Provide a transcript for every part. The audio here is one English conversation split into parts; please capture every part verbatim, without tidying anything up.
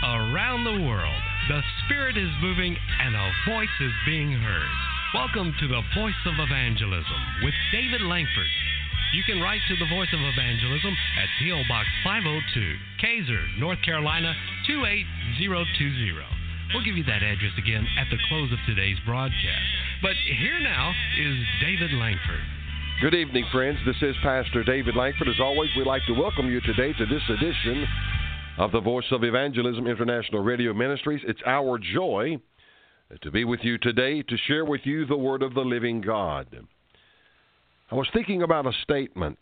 Around the world, the Spirit is moving and a voice is being heard. Welcome to the Voice of Evangelism with David Langford. You can write to the Voice of Evangelism at P O. Box five oh two, Kaiser, North Carolina two eight zero two zero. We'll give you that address again at the close of today's broadcast. But here now is David Langford. Good evening, friends. This is Pastor David Langford. As always, we'd like to welcome you today to this edition of the Voice of Evangelism International Radio Ministries. It's our joy to be with you today to share with you the Word of the living God. I was thinking about a statement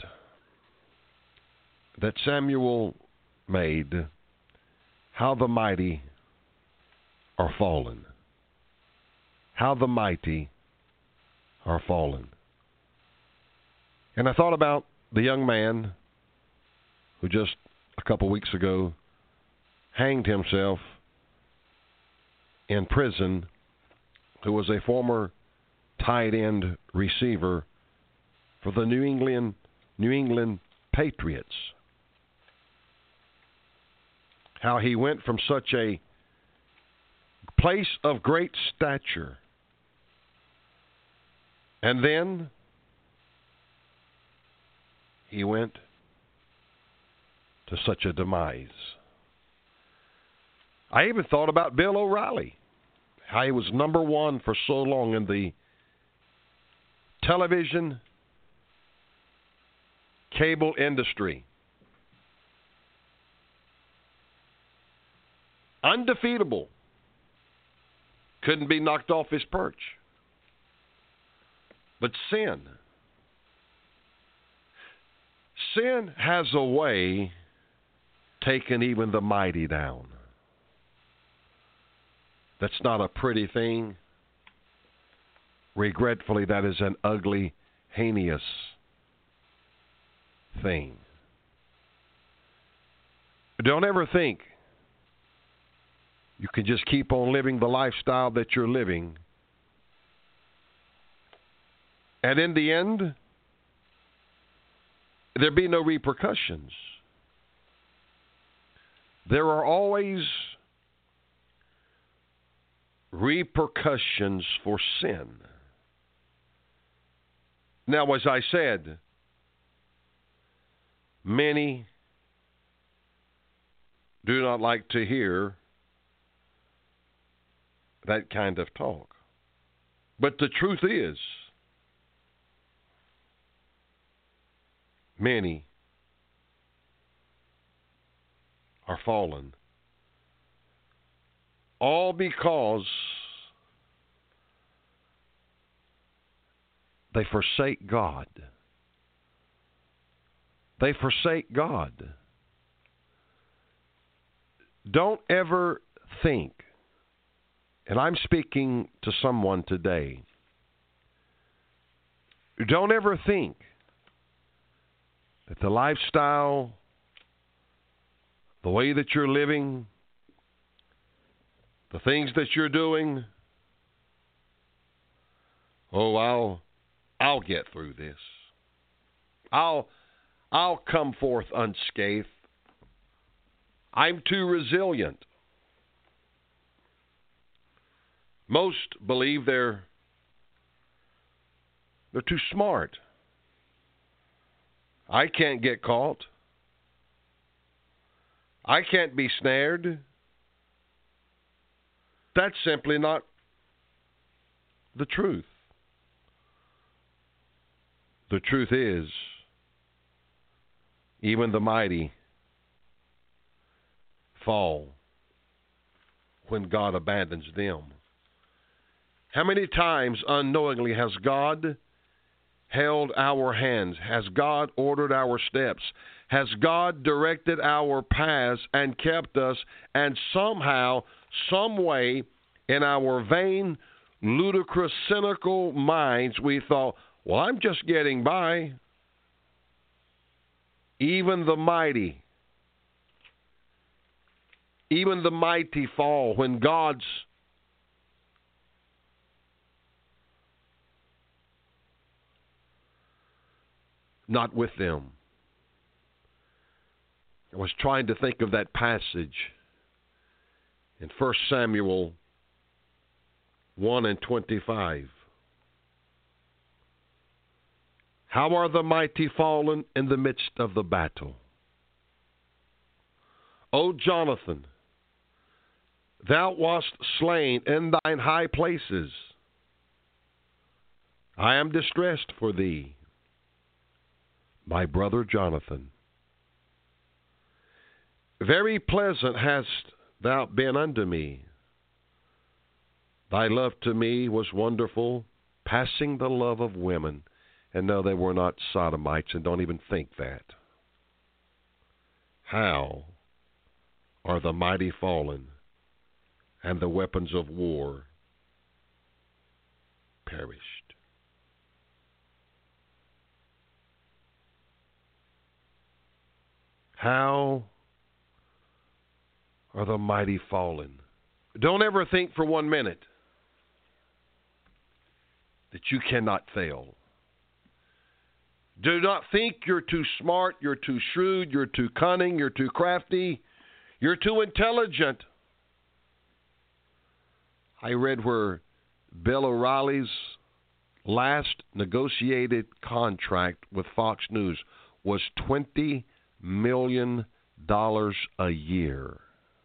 that Samuel made, how the mighty are fallen. How the mighty are fallen. And I thought about the young man who just a couple weeks ago hanged himself in prison, who was a former tight end receiver for the New England New England Patriots. How he went from such a place of great stature, and then he went to such a demise. I even thought about Bill O'Reilly, how he was number one for so long in the television cable industry. Undefeatable. Couldn't be knocked off his perch. But sin. Sin has a way taking even the mighty down. That's not a pretty thing. Regretfully, that is an ugly, heinous thing. Don't ever think you can just keep on living the lifestyle that you're living, and in the end, there be no repercussions. There are always repercussions for sin. Now, as I said, many do not like to hear that kind of talk. But the truth is, many are fallen, all because they forsake God. They forsake God. Don't ever think, and I'm speaking to someone today, don't ever think that the lifestyle, the way that you're living, the things that you're doing, oh, I'll I'll get through this. I'll I'll come forth unscathed. I'm too resilient. Most believe they're they're too smart. I can't get caught. I can't be snared. That's simply not the truth. The truth is, even the mighty fall when God abandons them. How many times unknowingly has God held our hands? Has God ordered our steps? Has God directed our paths and kept us? And somehow, some way, in our vain, ludicrous, cynical minds, we thought, well, I'm just getting by. Even the mighty, even the mighty fall when God's not with them. I was trying to think of that passage in First Samuel one and twenty-five. How are the mighty fallen in the midst of the battle? O Jonathan, thou wast slain in thine high places. I am distressed for thee, my brother Jonathan. Very pleasant hast thou been unto me. Thy love to me was wonderful, passing the love of women. And no, they were not sodomites, and don't even think that. How are the mighty fallen, and the weapons of war perished? How are the mighty fallen? Don't ever think for one minute that you cannot fail. Do not think you're too smart, you're too shrewd, you're too cunning, you're too crafty, you're too intelligent. I read where Bill O'Reilly's last negotiated contract with Fox News was twenty million dollars a year.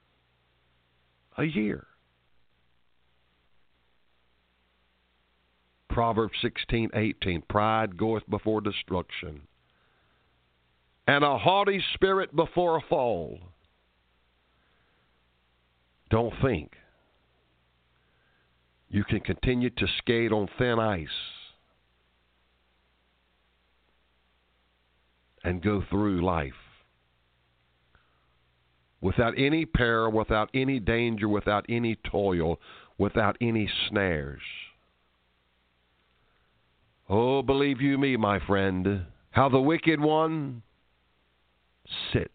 A year. Proverbs sixteen eighteen, pride goeth before destruction, and a haughty spirit before a fall. Don't think you can continue to skate on thin ice and go through life without any peril, without any danger, without any toil, without any snares. Oh, believe you me, my friend, how the wicked one sits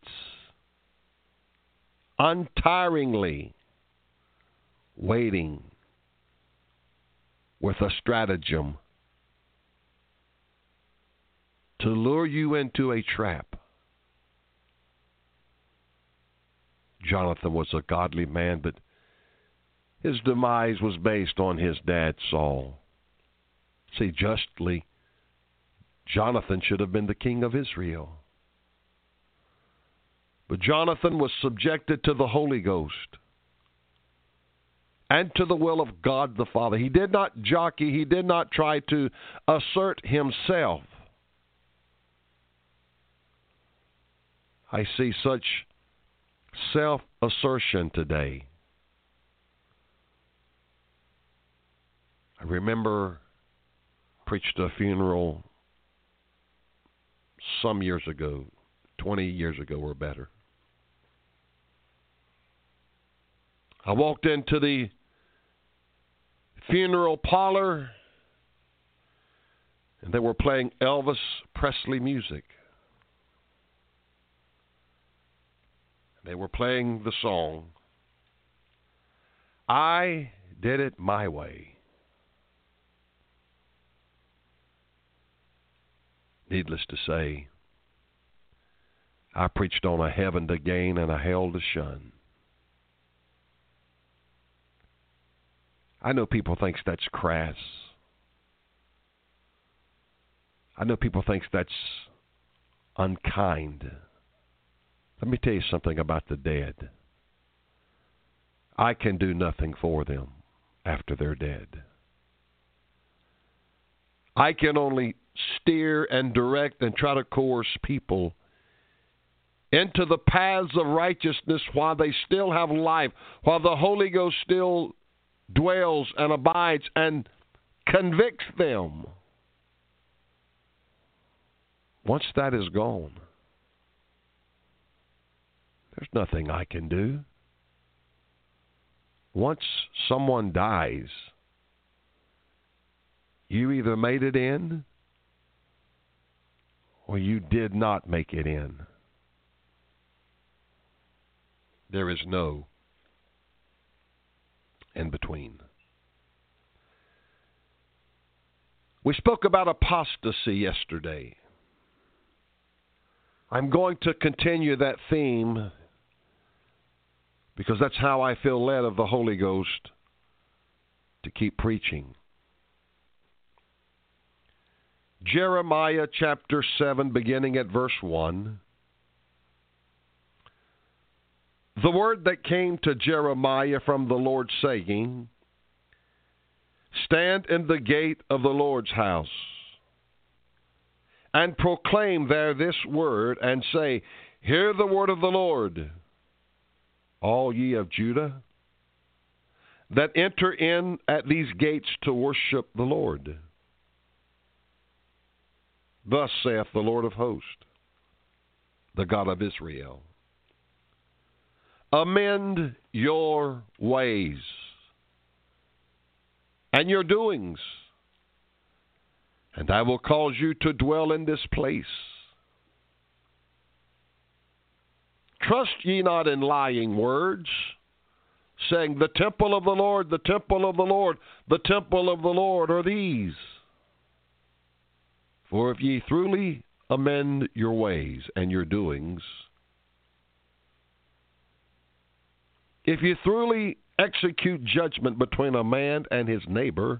untiringly waiting with a stratagem to lure you into a trap. Jonathan was a godly man, but his demise was based on his dad, Saul. See, justly, Jonathan should have been the king of Israel. But Jonathan was subjected to the Holy Ghost and to the will of God the Father. He did not jockey. He did not try to assert himself. I see such self-assertion today. I remember preached a funeral some years ago, twenty years ago or better. I walked into the funeral parlor, and they were playing Elvis Presley music. They were playing the song, I Did It My Way. Needless to say, I preached on a heaven to gain and a hell to shun. I know people think that's crass. I know people think that's unkind. Let me tell you something about the dead. I can do nothing for them after they're dead. I can only steer and direct and try to coerce people into the paths of righteousness while they still have life, while the Holy Ghost still dwells and abides and convicts them. Once that is gone, there's nothing I can do. Once someone dies, you either made it in or you did not make it in. There is no in between. We spoke about apostasy yesterday. I'm going to continue that theme because that's how I feel led of the Holy Ghost to keep preaching. Jeremiah chapter seven, beginning at verse one. The word that came to Jeremiah from the Lord, saying, Stand in the gate of the Lord's house, and proclaim there this word, and say, Hear the word of the Lord, all ye of Judah, that enter in at these gates to worship the Lord. Thus saith the Lord of hosts, the God of Israel, Amend your ways and your doings, and I will cause you to dwell in this place. Trust ye not in lying words, saying, The temple of the Lord, the temple of the Lord, the temple of the Lord are these. For if ye truly amend your ways and your doings, if ye truly execute judgment between a man and his neighbor,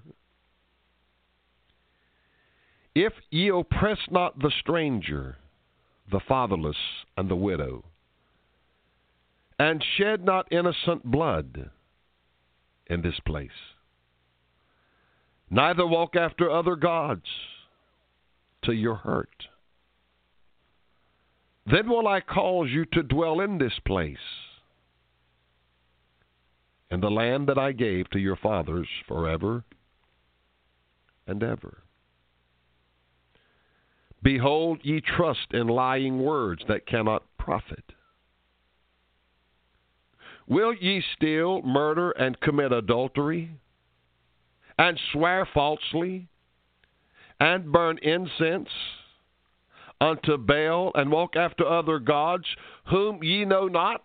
if ye oppress not the stranger, the fatherless, and the widow, and shed not innocent blood in this place, neither walk after other gods to your hurt, then will I cause you to dwell in this place, in the land that I gave to your fathers forever and ever. Behold, ye trust in lying words that cannot profit. Will ye steal, murder, and commit adultery, and swear falsely, and burn incense unto Baal, and walk after other gods whom ye know not?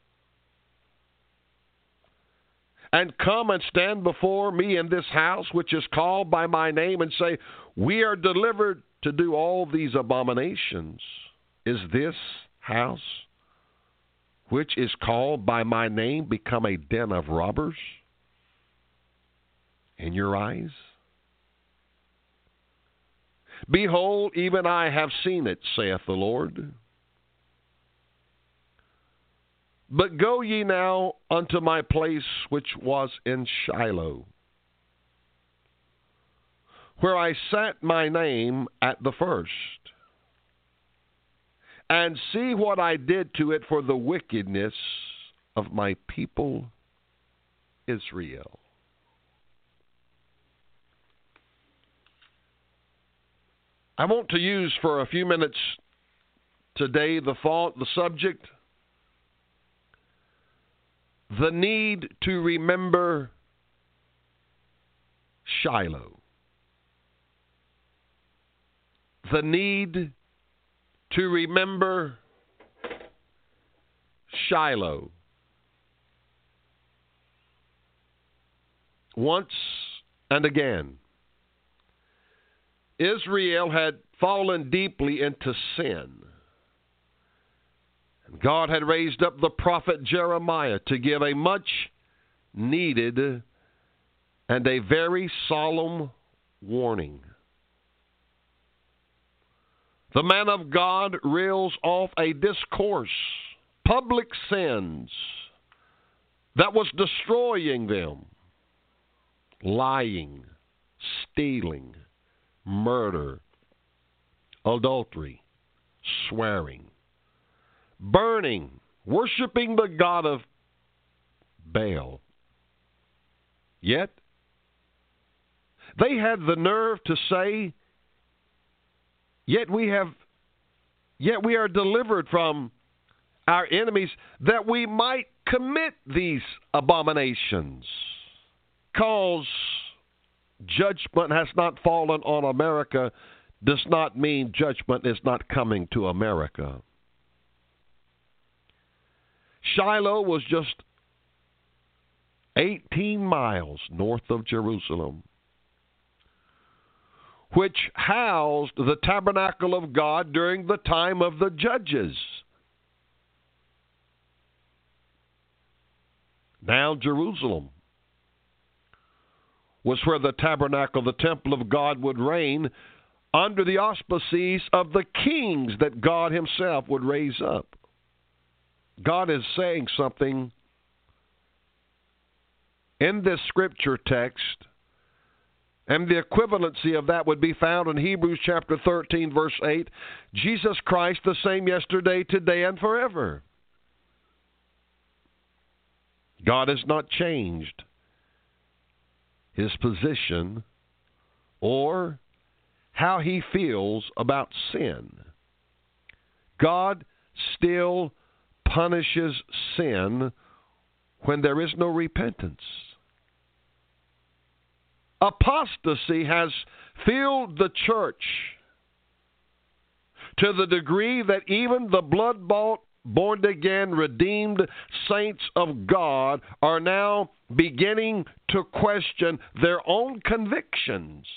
And come and stand before me in this house, which is called by my name, and say, We are delivered to do all these abominations. Is this house, which is called by my name, become a den of robbers in your eyes? Behold, even I have seen it, saith the Lord. But go ye now unto my place which was in Shiloh, where I sat my name at the first, and see what I did to it for the wickedness of my people Israel. I want to use for a few minutes today the thought, the subject, the need to remember Shiloh. The need to remember Shiloh. Once and again, Israel had fallen deeply into sin. And God had raised up the prophet Jeremiah to give a much needed and a very solemn warning. The man of God reels off a discourse, public sins that was destroying them. Lying, stealing, murder, adultery, swearing, burning, worshiping the god of Baal. Yet, they had the nerve to say, Yet we have, yet we are delivered from our enemies, that we might commit these abominations. Cause judgment has not fallen on America does not mean judgment is not coming to America. Shiloh was just eighteen miles north of Jerusalem, which housed the tabernacle of God during the time of the judges. Now Jerusalem was where the tabernacle, the temple of God, would reign under the auspices of the kings that God himself would raise up. God is saying something in this scripture text, and the equivalency of that would be found in Hebrews chapter thirteen, verse eight. Jesus Christ the same yesterday, today, and forever. God has not changed his position or how he feels about sin. God still punishes sin when there is no repentance. Apostasy has filled the church to the degree that even the blood-bought, born-again, redeemed saints of God are now beginning to question their own convictions.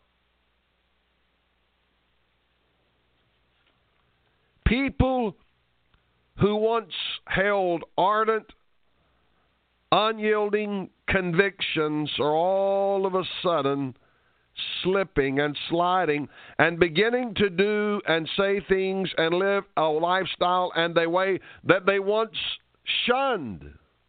People who once held ardent, unyielding convictions are all of a sudden slipping and sliding and beginning to do and say things and live a lifestyle and a way that they once shunned.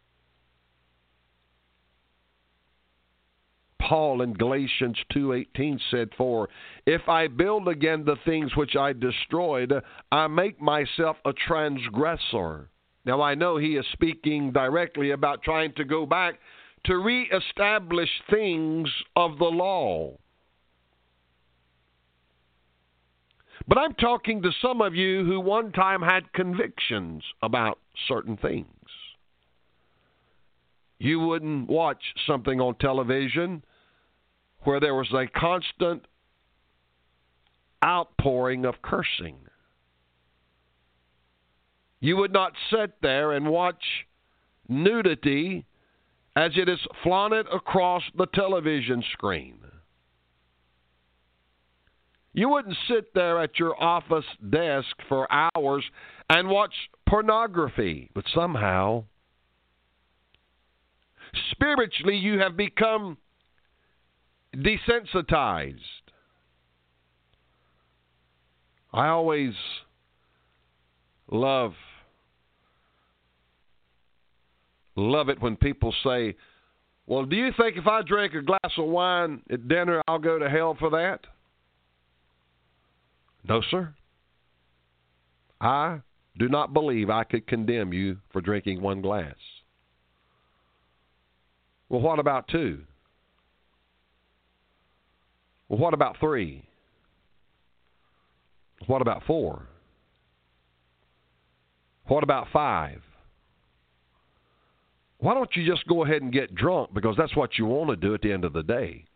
Paul in Galatians two eighteen said, "For if I build again the things which I destroyed, I make myself a transgressor." Now I know he is speaking directly about trying to go back to reestablish things of the law. But I'm talking to some of you who one time had convictions about certain things. You wouldn't watch something on television where there was a constant outpouring of cursing. You would not sit there and watch nudity as it is flaunted across the television screen. You wouldn't sit there at your office desk for hours and watch pornography. But somehow, spiritually, you have become desensitized. I always love love it when people say, "Well, do you think if I drink a glass of wine at dinner, I'll go to hell for that?" No, sir. I do not believe I could condemn you for drinking one glass. Well, what about two? Well, what about three? What about four? What about five? Why don't you just go ahead and get drunk, because that's what you want to do at the end of the day?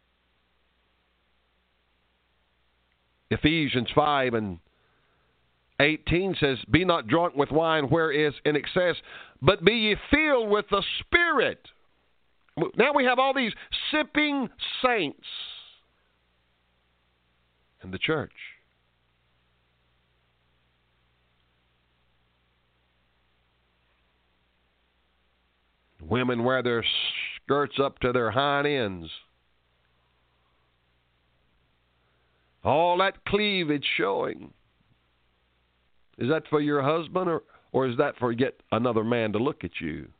Ephesians five and eighteen says, "Be not drunk with wine where is in excess, but be ye filled with the Spirit." Now we have all these sipping saints in the church. Women wear their skirts up to their hind ends. All that cleavage showing. Is that for your husband, or, or is that for yet another man to look at you?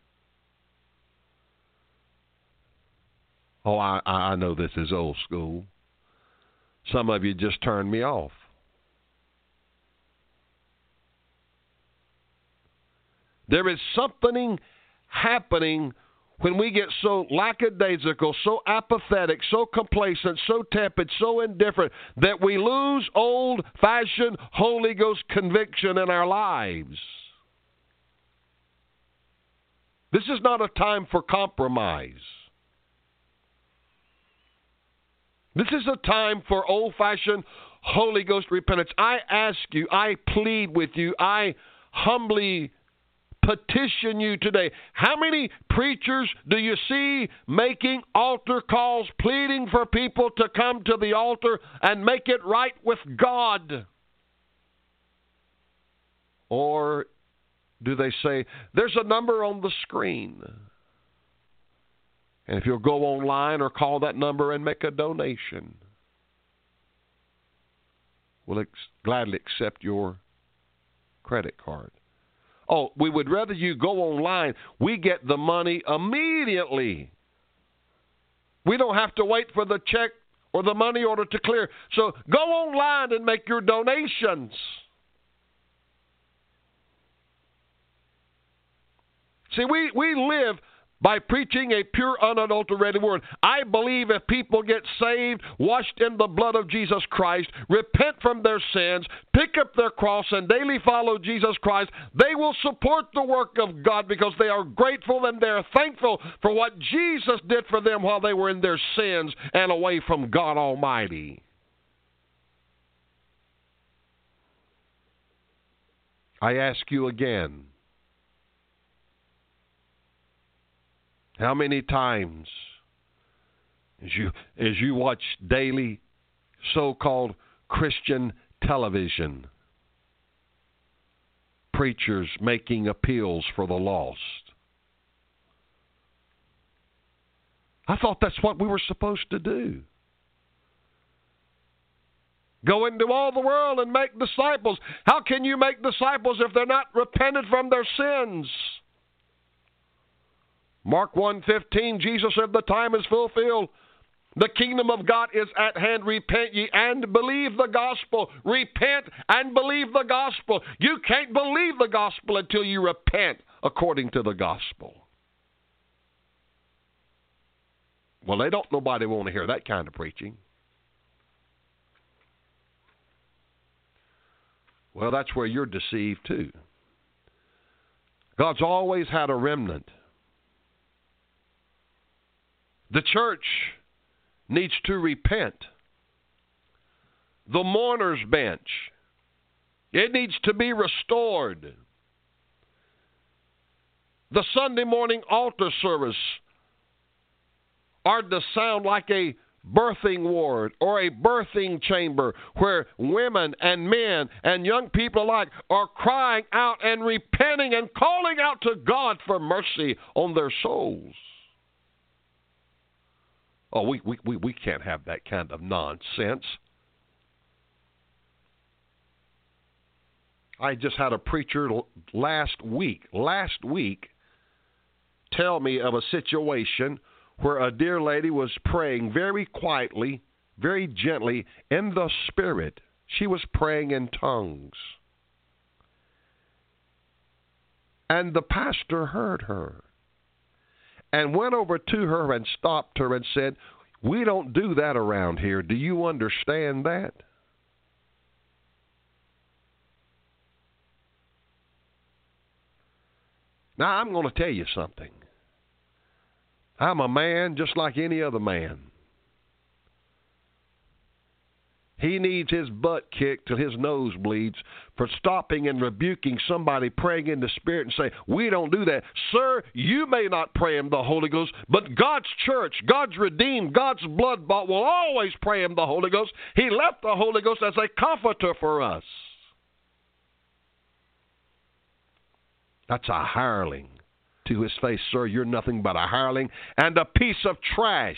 Oh, I, I know this is old school. Some of you just turned me off. There is something happening when we get so lackadaisical, so apathetic, so complacent, so tepid, so indifferent, that we lose old-fashioned Holy Ghost conviction in our lives. This is not a time for compromise. This is a time for old-fashioned Holy Ghost repentance. I ask you, I plead with you, I humbly petition you today. How many preachers do you see making altar calls, pleading for people to come to the altar and make it right with God? Or do they say, "There's a number on the screen. And if you'll go online or call that number and make a donation, we'll ex- gladly accept your credit card. Oh, we would rather you go online. We get the money immediately. We don't have to wait for the check or the money order to clear. So go online and make your donations. See, we, we live by preaching a pure, unadulterated word. I believe if people get saved, washed in the blood of Jesus Christ, repent from their sins, pick up their cross, and daily follow Jesus Christ, they will support the work of God because they are grateful and they are thankful for what Jesus did for them while they were in their sins and away from God Almighty. I ask you again, how many times, as you, as you watch daily so-called Christian television, preachers making appeals for the lost? I thought that's what we were supposed to do. Go into all the world and make disciples. How can you make disciples if they're not repented from their sins? Mark one fifteen, Jesus said, the time is fulfilled. The kingdom of God is at hand. Repent ye and believe the gospel. Repent and believe the gospel. You can't believe the gospel until you repent according to the gospel. Well, they don't, nobody want to hear that kind of preaching. Well, that's where you're deceived too. God's always had a remnant. The church needs to repent. The mourner's bench, it needs to be restored. The Sunday morning altar service are to sound like a birthing ward or a birthing chamber where women and men and young people alike are crying out and repenting and calling out to God for mercy on their souls. Oh, we, we, we, we can't have that kind of nonsense. I just had a preacher last week, last week, tell me of a situation where a dear lady was praying very quietly, very gently, in the Spirit. She was praying in tongues. And the pastor heard her and went over to her and stopped her and said, we don't do that around here. Do you understand that? Now, I'm going to tell you something. I'm a man just like any other man. He needs his butt kicked till his nose bleeds for stopping and rebuking somebody praying in the Spirit and say, we don't do that. Sir, you may not pray in the Holy Ghost, but God's church, God's redeemed, God's blood-bought will always pray in the Holy Ghost. He left the Holy Ghost as a comforter for us. That's a hireling. To his face, sir, you're nothing but a hireling and a piece of trash.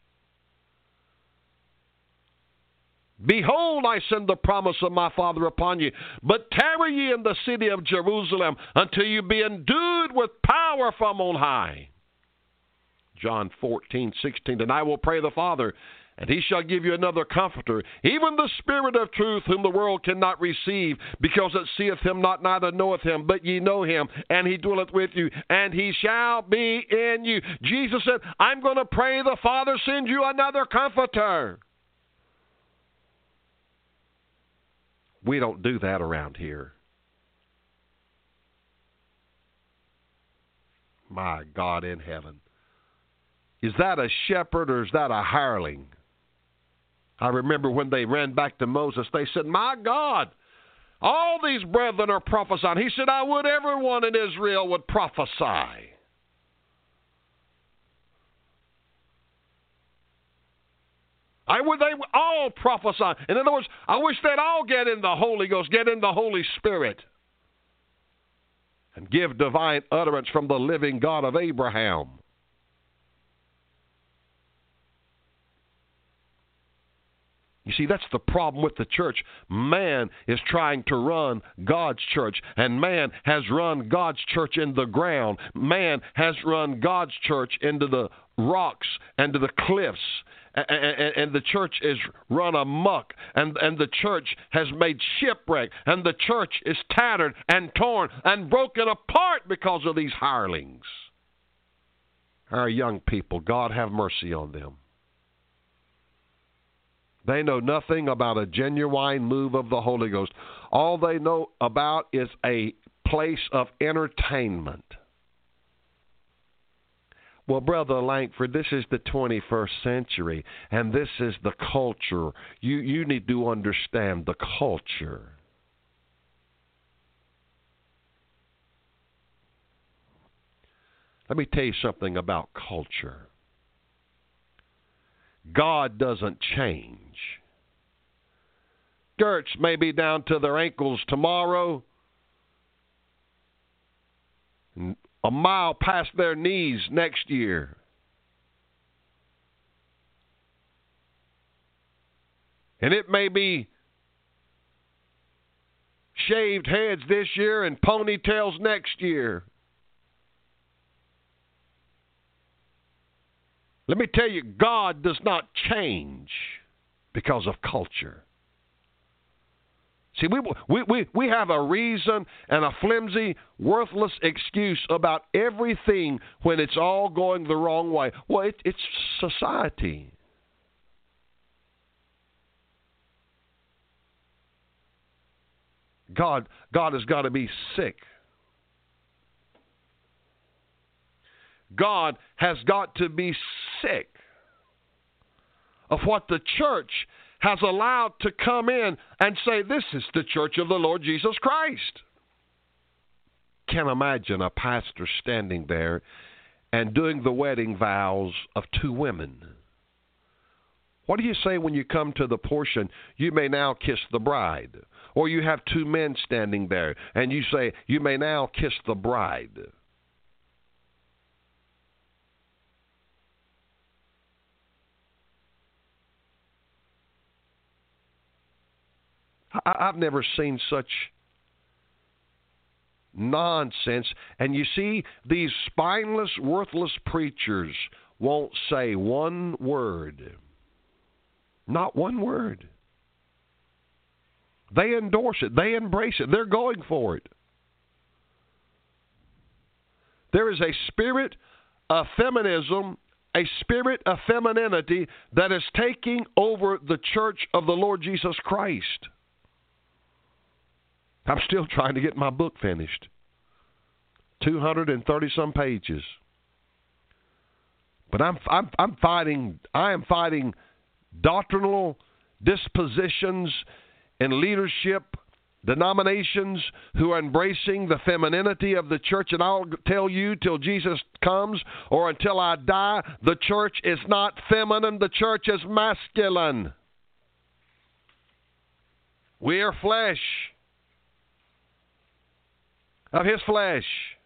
Behold, I send the promise of my Father upon you, but tarry ye in the city of Jerusalem until you be endued with power from on high. John fourteen sixteen, and I will pray the Father, and he shall give you another comforter, even the Spirit of truth, whom the world cannot receive, because it seeth him not, neither knoweth him, but ye know him, and he dwelleth with you, and he shall be in you. Jesus said, I'm going to pray the Father send you another comforter. We don't do that around here. My God in heaven. Is that a shepherd or is that a hireling? I remember when they ran back to Moses, they said, my God, all these brethren are prophesying. He said, I would everyone in Israel would prophesy. I would they all prophesy. In other words, I wish they'd all get in the Holy Ghost, get in the Holy Spirit, and give divine utterance from the living God of Abraham. You see, that's the problem with the church. Man is trying to run God's church, and man has run God's church in the ground. Man has run God's church into the rocks and to the cliffs, and, and, and the church is run amok, and, and the church has made shipwreck, and the church is tattered and torn and broken apart because of these hirelings. Our young people, God have mercy on them. They know nothing about a genuine move of the Holy Ghost. All they know about is a place of entertainment. Well, Brother Langford, this is the twenty-first century, and this is the culture. You, you need to understand the culture. Let me tell you something about culture. God doesn't change. Skirts may be down to their ankles tomorrow, a mile past their knees next year. And it may be shaved heads this year and ponytails next year. Let me tell you, God does not change because of culture. See, we, we, we, we have a reason and a flimsy, worthless excuse about everything when it's all going the wrong way. Well, it, it's society. God, God has got to be sick. God has got to be sick of what the church has allowed to come in and say, this is the church of the Lord Jesus Christ. Can't imagine a pastor standing there and doing the wedding vows of two women. What do you say when you come to the portion, you may now kiss the bride? Or you have two men standing there and you say, you may now kiss the bride. I've never seen such nonsense. And you see, these spineless, worthless preachers won't say one word. Not one word. They endorse it. They embrace it. They're going for it. There is a spirit of feminism, a spirit of femininity that is taking over the church of the Lord Jesus Christ. I'm still trying to get my book finished. two hundred thirty some pages. But I'm I'm I'm fighting I am fighting doctrinal dispositions in leadership denominations who are embracing the femininity of the church, and I'll tell you till Jesus comes or until I die, the church is not feminine, the church is masculine. We are flesh. Of his flesh.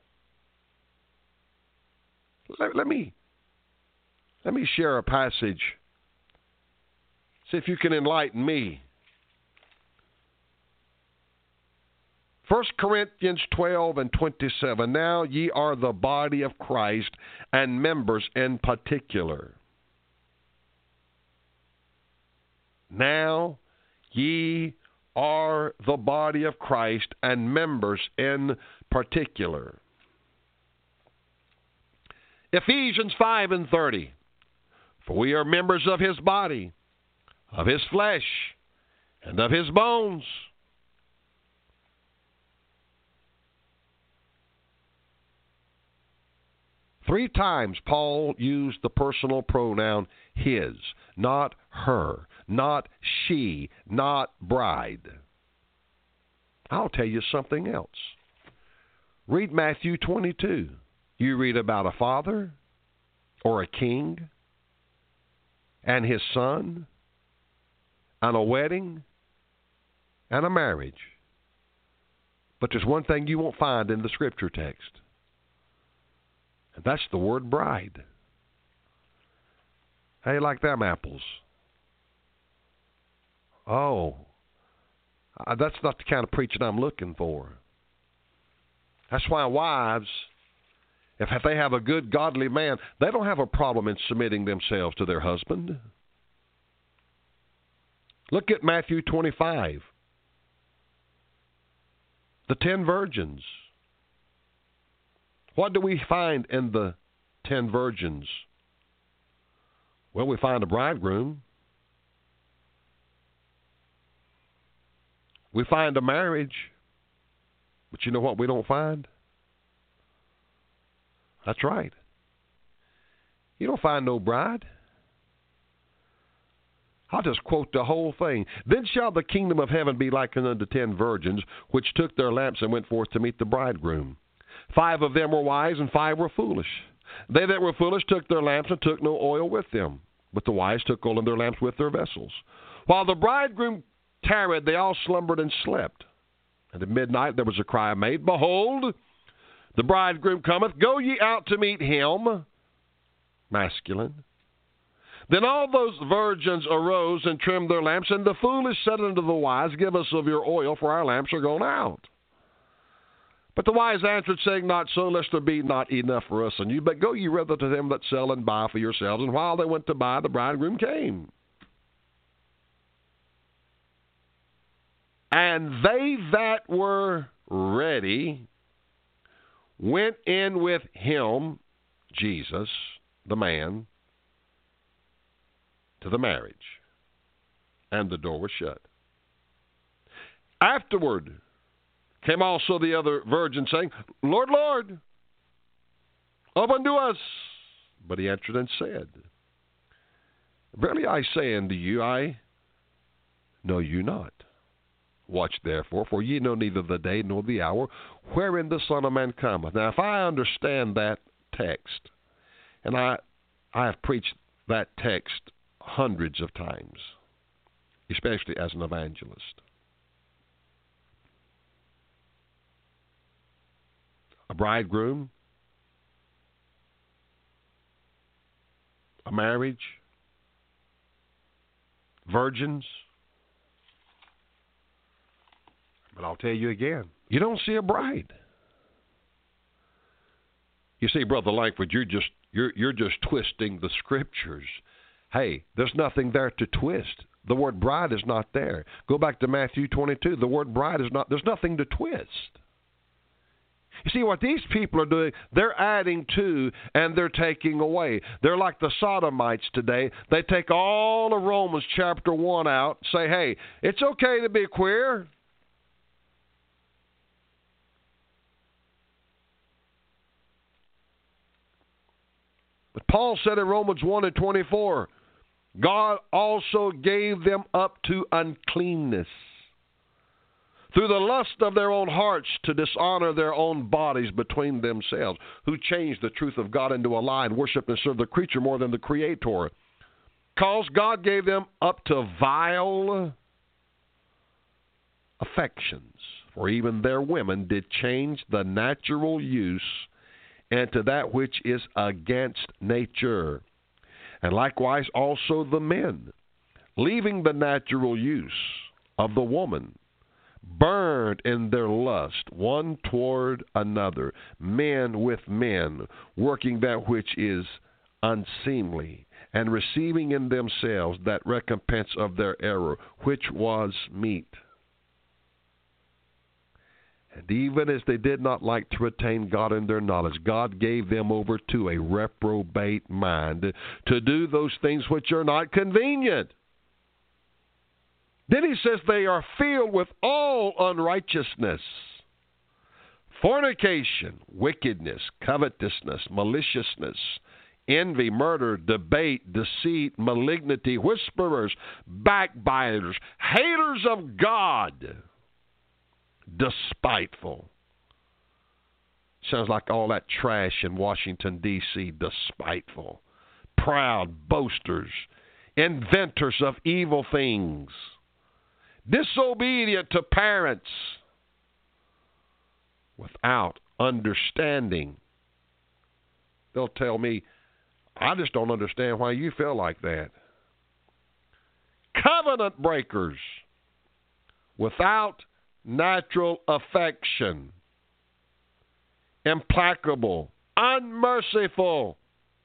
Let, let me let me share a passage. See if you can enlighten me. First Corinthians twelve and twenty-seven. Now ye are the body of Christ, and members in particular. Now ye are the body of Christ and members in particular. Ephesians five and thirty. For we are members of his body, of his flesh, and of his bones. Three times Paul used the personal pronoun his, not her, not she, not bride. I'll tell you something else. Read Matthew twenty-two. You read about a father or a king and his son and a wedding and a marriage. But there's one thing you won't find in the scripture text. And that's the word bride. How you like them apples? Oh, uh, that's not the kind of preaching I'm looking for. That's why wives, if they have a good, godly man, they don't have a problem in submitting themselves to their husband. Look at Matthew twenty-five. The ten virgins. What do we find in the ten virgins? Well, we find a bridegroom. We find a marriage. But you know what we don't find? That's right. You don't find no bride. I'll just quote the whole thing. Then shall the kingdom of heaven be likened unto ten virgins, which took their lamps and went forth to meet the bridegroom. Five of them were wise, and five were foolish. They that were foolish took their lamps and took no oil with them. But the wise took oil in their lamps with their vessels. While the bridegroom tarried, they all slumbered and slept. And at midnight there was a cry made, Behold, the bridegroom cometh, go ye out to meet him. Masculine. Then all those virgins arose and trimmed their lamps, and the foolish said unto the wise, Give us of your oil, for our lamps are gone out. But the wise answered, saying, Not so, lest there be not enough for us and you, but go ye rather to them that sell and buy for yourselves. And while they went to buy, the bridegroom came. And they that were ready went in with him, Jesus, the man, to the marriage, and the door was shut. Afterward came also the other virgins, saying, Lord, Lord, open to us. But he answered and said, Verily I say unto you, I know you not. Watch therefore, for ye know neither the day nor the hour wherein the Son of Man cometh. Now, if I understand that text, and I, I have preached that text hundreds of times, especially as an evangelist. A bridegroom, a marriage, virgins. But I'll tell you again, you don't see a bride. You see, Brother Langford, you're just you're you're just twisting the scriptures. Hey, there's nothing there to twist. The word bride is not there. Go back to Matthew twenty-two. The word bride is not, there's nothing to twist. You see, what these people are doing, they're adding to and they're taking away. They're like the Sodomites today. They take all of Romans chapter one out, say, hey, it's okay to be queer. But Paul said in Romans one and twenty-four, God also gave them up to uncleanness through the lust of their own hearts to dishonor their own bodies between themselves, who changed the truth of God into a lie and worshiped and served the creature more than the Creator. Because God gave them up to vile affections, for even their women did change the natural use into that which is against nature. And likewise also the men, leaving the natural use of the woman, burned in their lust one toward another, men with men, working that which is unseemly, and receiving in themselves that recompense of their error, which was meet. And even as they did not like to retain God in their knowledge, God gave them over to a reprobate mind to do those things which are not convenient. Then he says they are filled with all unrighteousness, fornication, wickedness, covetousness, maliciousness, envy, murder, debate, deceit, malignity, whisperers, backbiters, haters of God, despiteful. Sounds like all that trash in Washington, D C, despiteful. Proud, boasters, inventors of evil things, disobedient to parents, without understanding. They'll tell me, I just don't understand why you feel like that. Covenant breakers, without natural affection, implacable, unmerciful,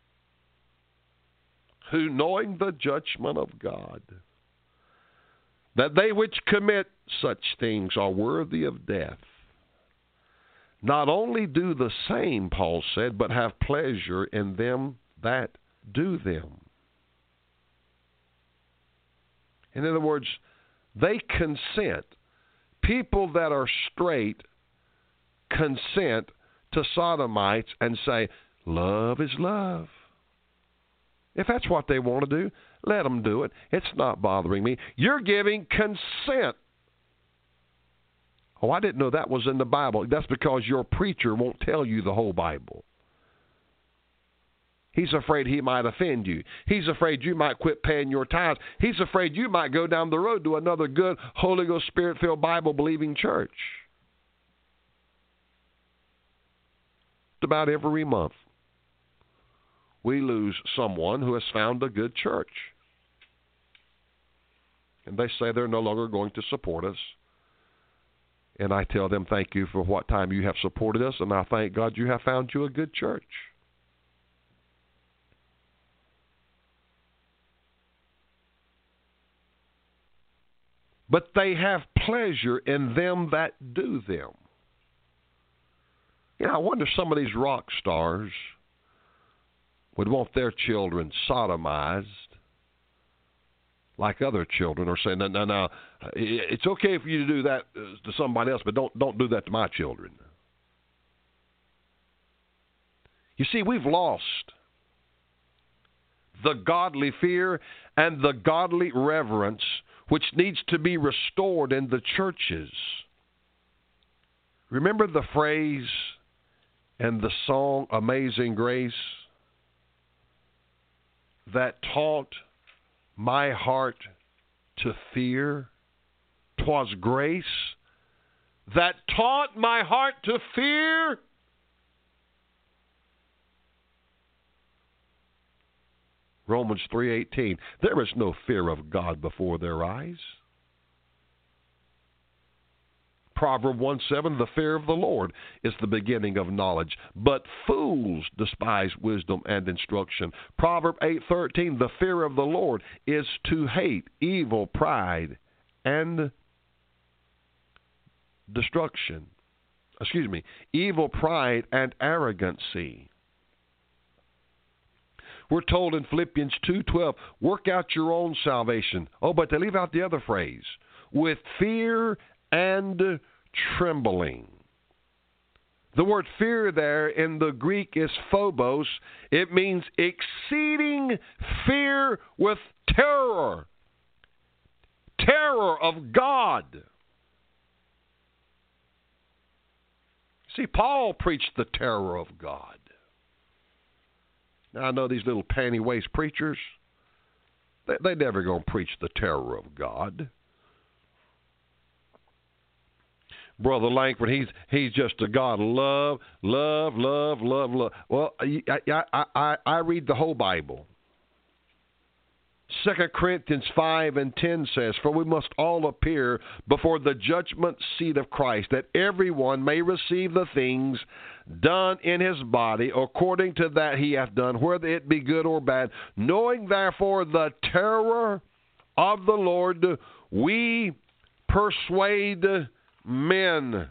who, knowing the judgment of God, that they which commit such things are worthy of death, not only do the same, Paul said, but have pleasure in them that do them. In other words, they consent. People that are straight consent to sodomites and say, love is love. If that's what they want to do, let them do it. It's not bothering me. You're giving consent. Oh, I didn't know that was in the Bible. That's because your preacher won't tell you the whole Bible. He's afraid he might offend you. He's afraid you might quit paying your tithes. He's afraid you might go down the road to another good, Holy Ghost, Spirit-filled, Bible-believing church. About every month, we lose someone who has found a good church. And they say they're no longer going to support us. And I tell them, thank you for what time you have supported us, and I thank God you have found you a good church. But they have pleasure in them that do them. You know, I wonder if some of these rock stars would want their children sodomized like other children, or say, no, no, no, it's okay for you to do that to somebody else, but don't don't do that to my children. You see, we've lost the godly fear and the godly reverence which needs to be restored in the churches. Remember the phrase and the song Amazing Grace that taught my heart to fear? 'Twas grace that taught my heart to fear. Romans three eighteen. There is no fear of God before their eyes. Proverb one seven, the fear of the Lord is the beginning of knowledge, but fools despise wisdom and instruction. Proverb eight thirteen, the fear of the Lord is to hate evil, pride, and destruction. Excuse me, evil, pride, and arrogancy. We're told in Philippians two twelve, work out your own salvation. Oh, but they leave out the other phrase, with fear and trembling. The word fear there in the Greek is phobos. It means exceeding fear with terror. Terror of God. See, Paul preached the terror of God. Now, I know these little panty-waist preachers, they, they never going to preach the terror of God. Brother Langford, he's he's just a God of love, love, love, love, love. Well, I, I, I, I read the whole Bible. Second Corinthians five and ten says, for we must all appear before the judgment seat of Christ, that everyone may receive the things done in his body according to that he hath done, whether it be good or bad. Knowing therefore the terror of the Lord, we persuade men.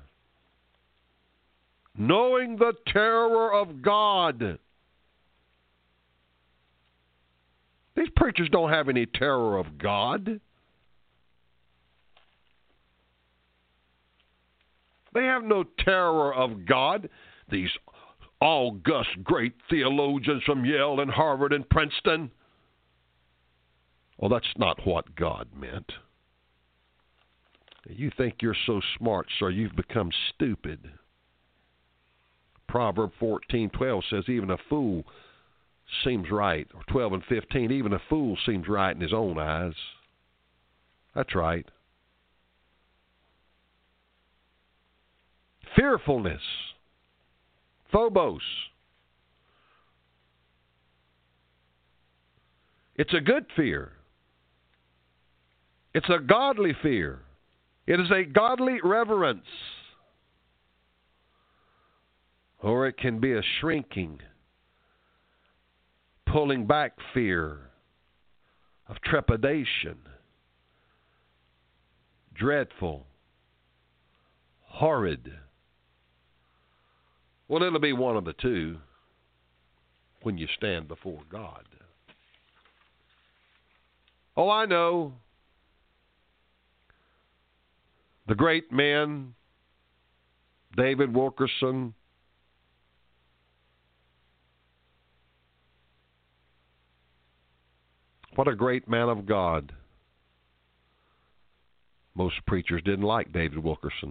Knowing the terror of God. These preachers don't have any terror of God. They have no terror of God. These august, great theologians from Yale and Harvard and Princeton. Well, that's not what God meant. You think you're so smart, sir, you've become stupid. Proverb fourteen twelve says, even a fool seems right. Or twelve and fifteen, even a fool seems right in his own eyes. That's right. Fearfulness. Phobos. It's a good fear. It's a godly fear. It is a godly reverence. Or it can be a shrinking, pulling back fear of trepidation, dreadful, horrid. Well, it'll be one of the two when you stand before God. Oh, I know. The great men, David Wilkerson, what a great man of God. Most preachers didn't like David Wilkerson.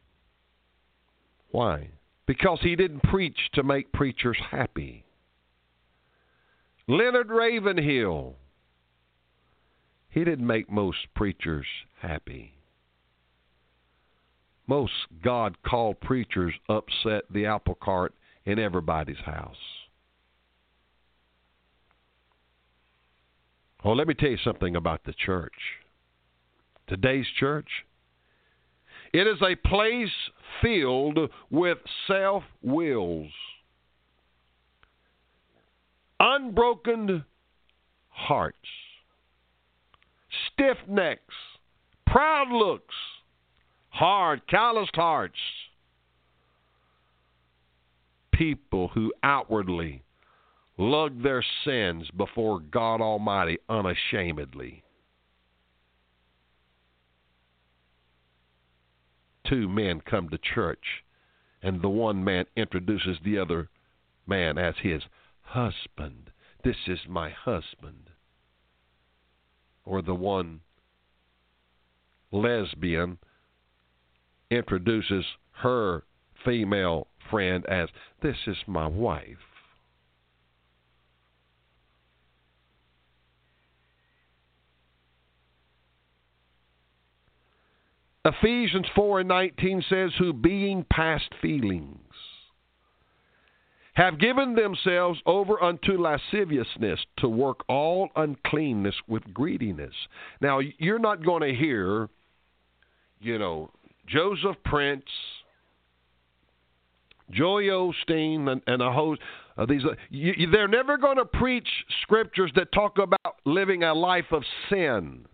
Why? Because he didn't preach to make preachers happy. Leonard Ravenhill, he didn't make most preachers happy. Most God-called preachers upset the apple cart in everybody's house. Oh, let me tell you something about the church. Today's church, it is a place filled with self-wills, unbroken hearts, stiff necks, proud looks, hard, calloused hearts, people who outwardly lug their sins before God Almighty unashamedly. Two men come to church, and the one man introduces the other man as his husband. This is my husband. Or the one lesbian introduces her female friend as, this is my wife. Ephesians four and nineteen says, who being past feelings have given themselves over unto lasciviousness to work all uncleanness with greediness. Now, you're not going to hear, you know, Joseph Prince, Joel Osteen, and, and a host of these. You, they're never going to preach scriptures that talk about living a life of sin.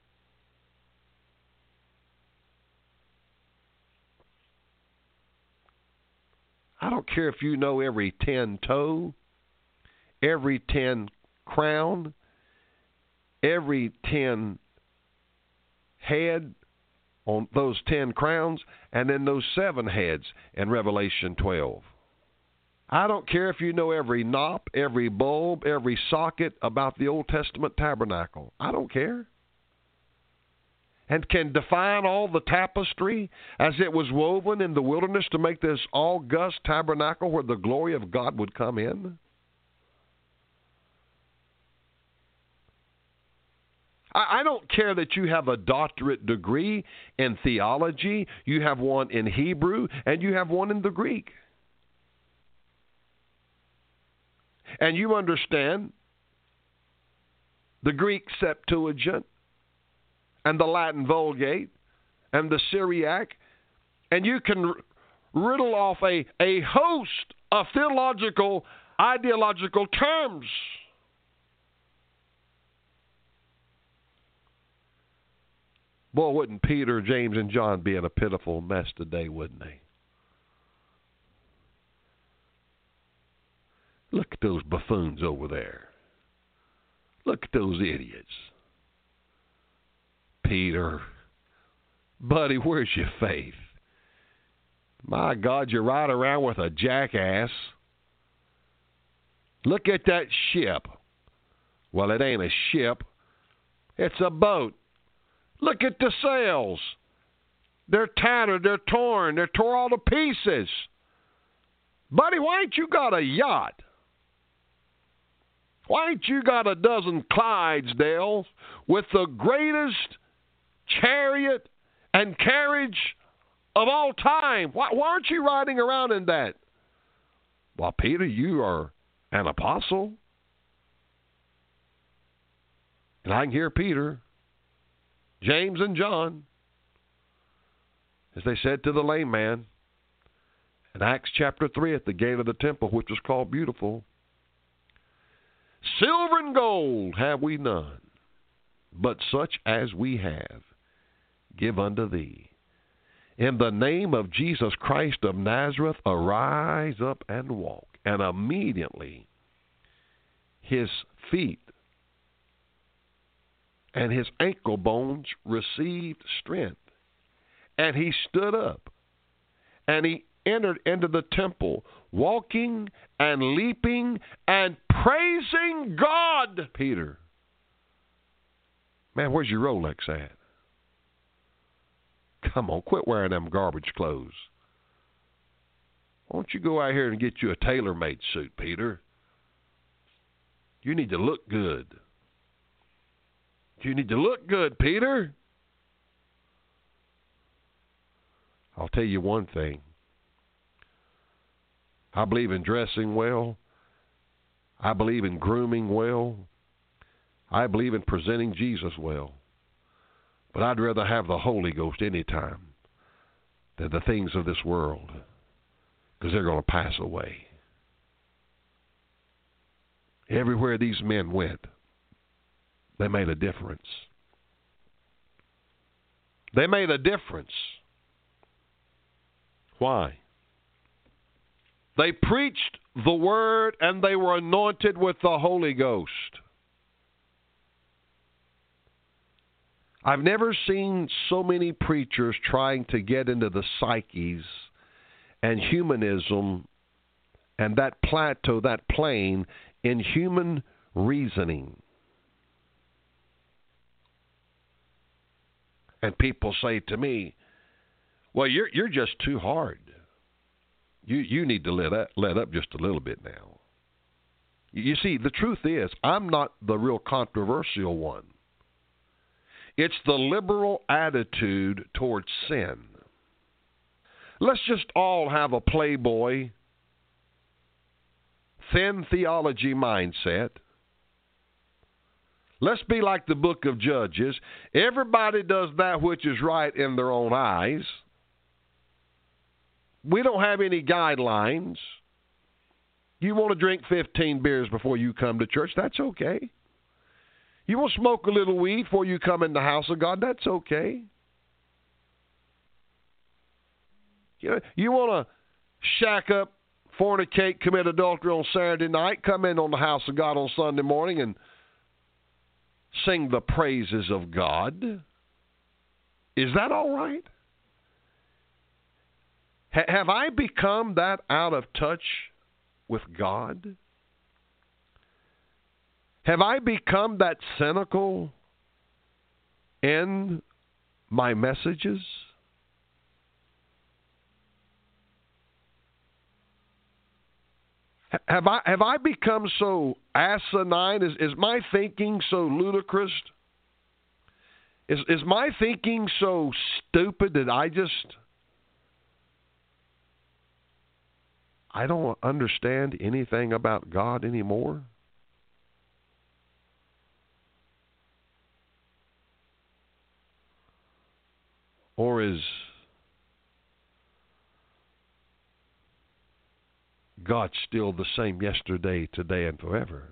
I don't care if you know every ten toe, every ten crown, every ten head on those ten crowns, and then those seven heads in Revelation twelve. I don't care if you know every knop, every bulb, every socket about the Old Testament tabernacle. I don't care. And can define all the tapestry as it was woven in the wilderness to make this august tabernacle where the glory of God would come in? I, I don't care that you have a doctorate degree in theology, you have one in Hebrew, and you have one in the Greek. And you understand the Greek Septuagint, and the Latin Vulgate, and the Syriac, and you can r- riddle off a, a host of theological, ideological terms. Boy, wouldn't Peter, James, and John be in a pitiful mess today, wouldn't they? Look at those buffoons over there. Look at those idiots. Peter, buddy, where's your faith? My God, you're riding around with a jackass. Look at that ship. Well, it ain't a ship. It's a boat. Look at the sails. They're tattered. They're torn. They're tore all to pieces. Buddy, why ain't you got a yacht? Why ain't you got a dozen Clydesdales with the greatest chariot and carriage of all time? Why, why aren't you riding around in that? Well, Peter, you are an apostle. And I can hear Peter, James, and John. as they said to the lame man in Acts chapter three at the gate of the temple, which was called Beautiful, silver and gold have we none, but such as we have give unto thee. In the name of Jesus Christ of Nazareth, arise up and walk. And immediately his feet and his ankle bones received strength. And he stood up, and he entered into the temple, walking and leaping and praising God. Peter, man, where's your Rolex at? Come on, quit wearing them garbage clothes. Why don't you go out here and get you a tailor-made suit, Peter? You need to look good. You need to look good, Peter. I'll tell you one thing. I believe in dressing well. I believe in grooming well. I believe in presenting Jesus well. But I'd rather have the Holy Ghost any time than the things of this world, because they're going to pass away. Everywhere these men went, they made a difference. They made a difference. Why? They preached the word and they were anointed with the Holy Ghost. I've never seen so many preachers trying to get into the psyches and humanism and that plateau, that plane in human reasoning. And people say to me, well, you're you're just too hard. You you need to let up, let up just a little bit now. You see, the truth is, I'm not the real controversial one. It's the liberal attitude towards sin. Let's just all have a playboy, thin theology mindset. Let's be like the book of Judges. Everybody does that which is right in their own eyes. We don't have any guidelines. You want to drink fifteen beers before you come to church? That's okay. You want to smoke a little weed before you come in the house of God? That's okay. You know, you want to shack up, fornicate, commit adultery on Saturday night, come in on the house of God on Sunday morning and sing the praises of God. Is that all right? H- have I become that out of touch with God? Have I become that cynical in my messages? Have I have I become so asinine? Is is my thinking so ludicrous? Is is my thinking so stupid that I just I don't understand anything about God anymore? Or is God still the same yesterday, today, and forever?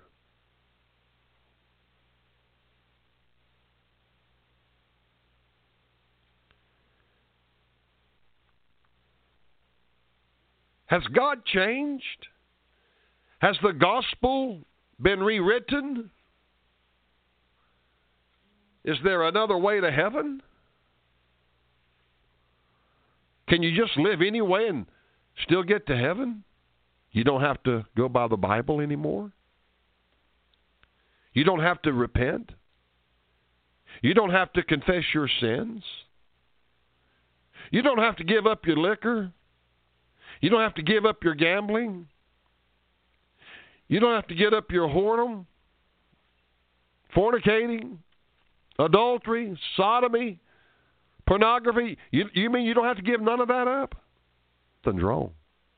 Has God changed? Has the gospel been rewritten? Is there another way to heaven? Can you just live anyway and still get to heaven? You don't have to go by the Bible anymore. You don't have to repent. You don't have to confess your sins. You don't have to give up your liquor. You don't have to give up your gambling. You don't have to give up your whoredom, fornicating, adultery, sodomy, pornography. You, you mean you don't have to give none of that up? Something's wrong.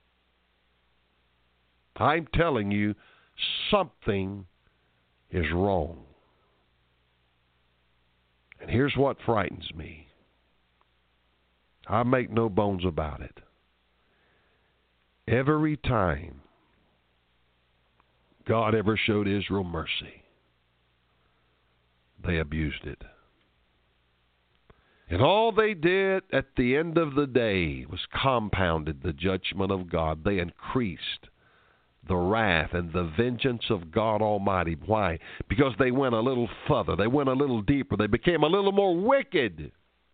I'm telling you, something is wrong. And here's what frightens me. I make no bones about it. Every time God ever showed Israel mercy, they abused it. And all they did at the end of the day was compounded the judgment of God. They increased the wrath and the vengeance of God Almighty. Why? Because they went a little further. They went a little deeper. They became a little more wicked.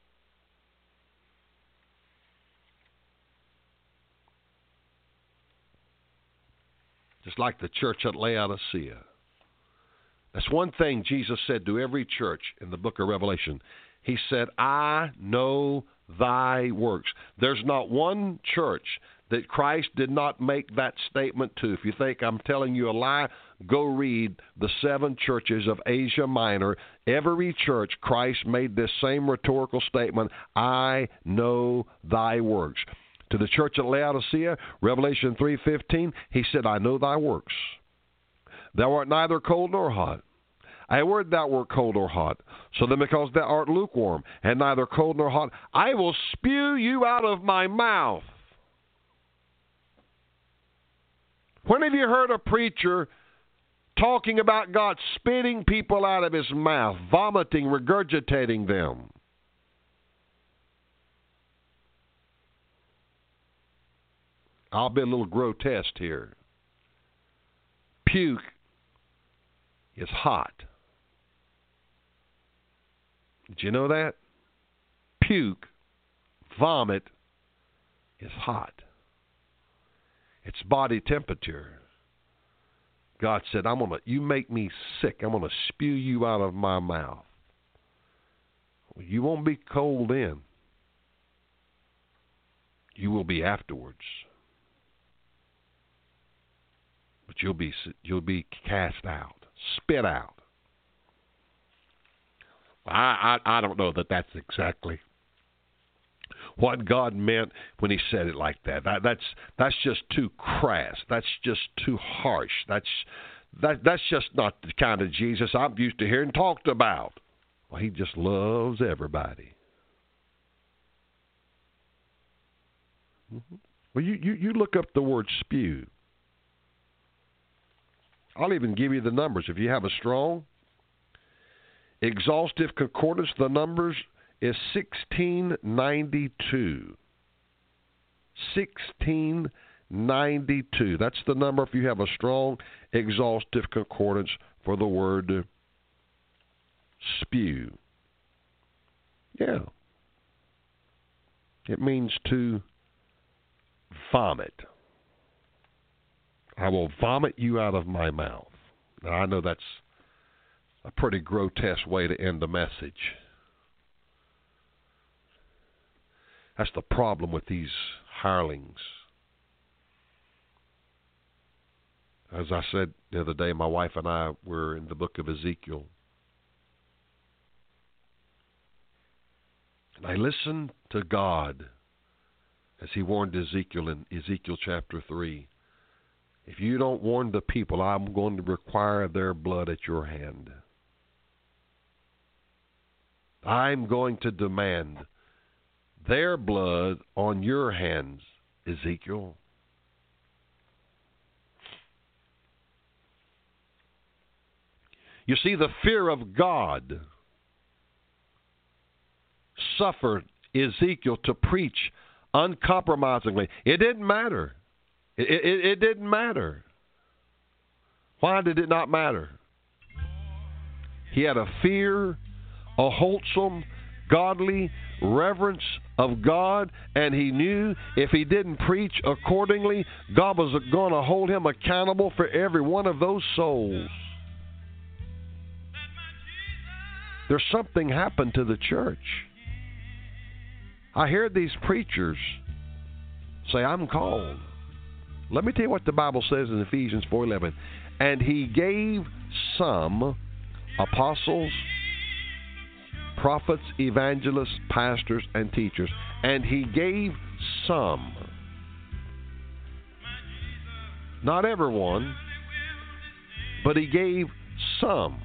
Just like the church at Laodicea. That's one thing Jesus said to every church in the book of Revelation. He said, I know thy works. There's not one church that Christ did not make that statement to. If you think I'm telling you a lie, go read the seven churches of Asia Minor. Every church, Christ made this same rhetorical statement, I know thy works. To the church at Laodicea, Revelation three fifteen, he said, I know thy works. Thou art neither cold nor hot. I word thou wert cold or hot. So then because thou art lukewarm, and neither cold nor hot, I will spew you out of my mouth. When have you heard a preacher talking about God spitting people out of his mouth, vomiting, regurgitating them? I'll be a little grotesque here. Puke is hot. Did you know that? Puke, vomit, is hot. It's body temperature. God said, I'm gonna, you make me sick. I'm going to spew you out of my mouth. You won't be cold then. You will be afterwards. But you'll be, you'll be cast out, spit out. I, I, I don't know that that's exactly what God meant when he said it like that. that that's that's just too crass. That's just too harsh. That's that that's just not the kind of Jesus I'm used to hearing talked about. Well, he just loves everybody. Mm-hmm. Well, you, you, you look up the word spew. I'll even give you the numbers. If you have a strong, exhaustive concordance, the numbers is sixteen ninety-two. sixteen ninety-two. That's the number if you have a strong, exhaustive concordance for the word spew. Yeah. It means to vomit. I will vomit you out of my mouth. Now, I know that's a pretty grotesque way to end a message. That's the problem with these hirelings. As I said the other day, my wife and I were in the book of Ezekiel. And I listened to God as he warned Ezekiel in Ezekiel chapter three. If you don't warn the people, I'm going to require their blood at your hand. I'm going to demand their blood on your hands, Ezekiel. You see, the fear of God suffered Ezekiel to preach uncompromisingly. It didn't matter. It, it, it didn't matter. Why did it not matter? He had a fear, a wholesome, godly reverence of God, and he knew if he didn't preach accordingly, God was going to hold him accountable for every one of those souls. There's something happened to the church. I hear these preachers say, I'm called. Let me tell you what the Bible says in Ephesians four eleven. And he gave some apostles, prophets, evangelists, pastors, and teachers. And he gave some. Not everyone, but he gave some.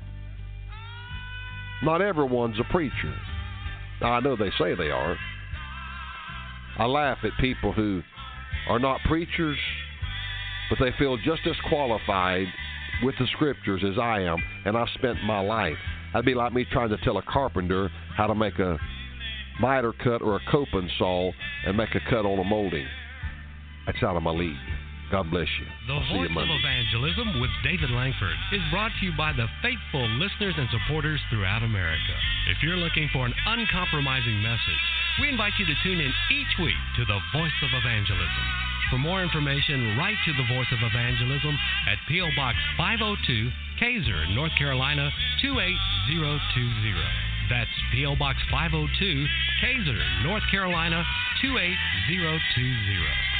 Not everyone's a preacher. Now, I know they say they are. I laugh at people who are not preachers, but they feel just as qualified with the scriptures as I am, and I've spent my life. That'd be like me trying to tell a carpenter how to make a miter cut or a coping saw and make a cut on a molding. That's out of my league. God bless you. The I'll see Voice you of Monday. Evangelism with David Langford is brought to you by the faithful listeners and supporters throughout America. If you're looking for an uncompromising message, we invite you to tune in each week to the Voice of Evangelism. For more information, write to the Voice of Evangelism at P O. Box five oh two, Kaiser, North Carolina two eight zero two zero. That's P O. Box five oh two, Kaiser, North Carolina two eight zero two zero.